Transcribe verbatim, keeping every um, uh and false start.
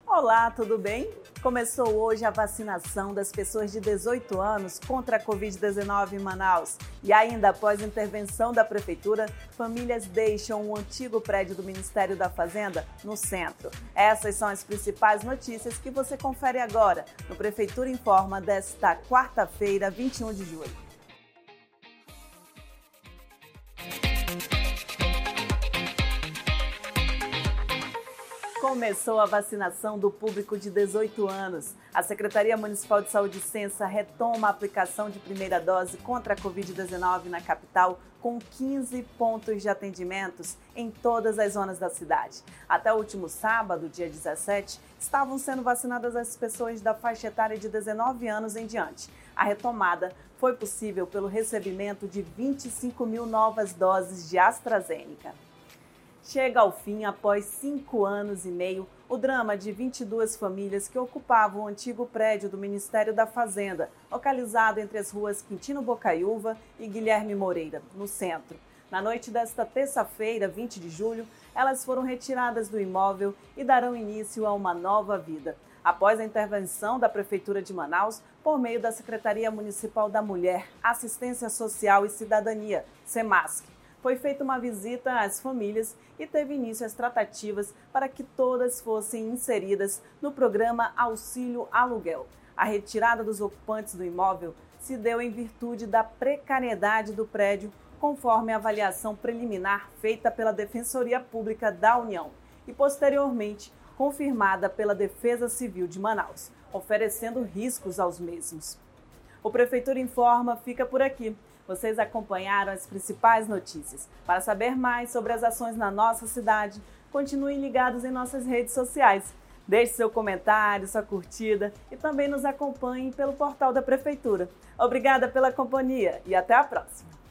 Olá, tudo bem? Começou hoje a vacinação das pessoas de dezoito anos contra a covid dezenove em Manaus. E ainda após intervenção da Prefeitura, famílias deixam o antigo prédio do Ministério da Fazenda no centro. Essas são as principais notícias que você confere agora no Prefeitura Informa desta quarta-feira, vinte e um de julho. Começou a vacinação do público de dezoito anos. A Secretaria Municipal de Saúde Censa retoma a aplicação de primeira dose contra a covid dezenove na capital, com quinze pontos de atendimentos em todas as zonas da cidade. Até o último sábado, dia dezessete, estavam sendo vacinadas as pessoas da faixa etária de dezenove anos em diante. A retomada foi possível pelo recebimento de vinte e cinco mil novas doses de AstraZeneca. Chega ao fim, após cinco anos e meio, o drama de vinte e duas famílias que ocupavam o antigo prédio do Ministério da Fazenda, localizado entre as ruas Quintino Bocaiúva e Guilherme Moreira, no centro. Na noite desta terça-feira, vinte de julho, elas foram retiradas do imóvel e darão início a uma nova vida. Após a intervenção da Prefeitura de Manaus, por meio da Secretaria Municipal da Mulher, Assistência Social e Cidadania, SEMASC, foi feita uma visita às famílias e teve início as tratativas para que todas fossem inseridas no programa Auxílio Aluguel. A retirada dos ocupantes do imóvel se deu em virtude da precariedade do prédio, conforme a avaliação preliminar feita pela Defensoria Pública da União e, posteriormente, confirmada pela Defesa Civil de Manaus, oferecendo riscos aos mesmos. O Prefeitura Informa fica por aqui. Vocês acompanharam as principais notícias. Para saber mais sobre as ações na nossa cidade, continuem ligados em nossas redes sociais. Deixe seu comentário, sua curtida e também nos acompanhem pelo portal da Prefeitura. Obrigada pela companhia e até a próxima!